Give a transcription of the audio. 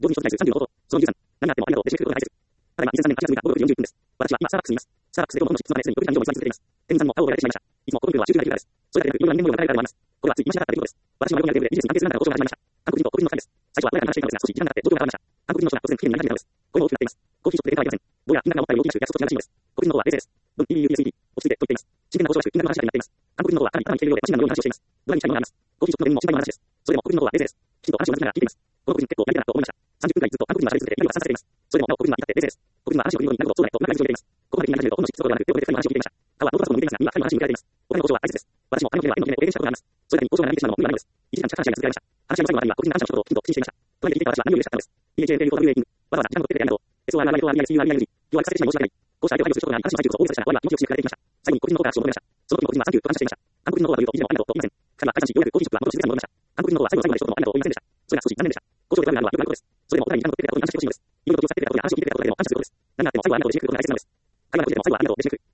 同時に一つない数30のこと、その13、何があってもありがとう、レジェクトを大切。ただいま、2003年8月6日午後6時41分です。私は今、サーラックスにいます。サーラックスでものの執筆まですでに6時間以上も居座り続けています。店員さんも顔をやられてしまいました。いつもこの部分は19回からです。それだけでなく、いろんな年も語られたと思います。これはつい今しなかった出来事です。私は旅行に出てビジネスに関係する中での交渉が始まりました。韓国人と黒人の2人です。最初は穏やかな話していたのですが、少し時間が経って状況が変わりました。韓国人の人が突然不機嫌になり始めたのです。声も大きくなっています。コーヒーショップで電話はありません。どうやら金額が思ったより大きなく約束と違うらしいのです。黒人の方は冷静です。文 EUSAD、落ち着いてと言っています。真剣な交渉らしく、金額の話だけになっています。韓国人の方はかなり来ているようで、マシンガンのような話をしています。ドラに近いものがあります。コーヒーショップの上にも心配の話です。それでも黒人の方は冷静です。きちんと話を同じながら聞いています。この黒人結構やりたなと思いました。30分くらいずっと韓国人が喋り続けて、何を話させています。それでもなお黒人は至って冷静です。黒人は話を繰り広げになることをそうだねと仲良くしています。ここまで気になり始めると、ほんの執筆とではなく、両手で二人の話を聞いていました。彼はノートパソコンを握っていますが、今、彼の話に向けられています。お金の交渉は大切です。私も彼の件では縁の件でお礼したことがあります。それだけに交渉が長引いてしまうのも無理はないのです。1時間近く話し合いが続けられました。話し合いの最後のあたりには、黒人が感謝の一言をきちんと口にしていました。隣で聞いていた私は何を嬉しかったのです。EHA わざわざ時間を取ってくれてありがとう。SORIORISURING。要はさせてしまい申し訳ない。こうした相手を配慮することが安心していることを大きさした我は気持ちよく知られていました。最後に黒人の方が拍手を求めました。その時の黒人はサンキューと感謝していました。韓国人の方は言うと、以前もありがとうと言いません。彼は解散し、ようやくコーヒーショップは元の静かに戻りました。韓国人の方は最後の最後まで一言もありがとうと言いませんでした。それが少し残念でした。交渉で悪いのはよくあることです。それでもお互いに時間を取ってくれたことに感謝してほしいのです。いろいろと気を使ってくれたことや話を聞いてくれたことでも感謝することだけでも、最後はありがとうレジェクトというのが大切なのです。彼は個人でも最後はありがとうレジェクト。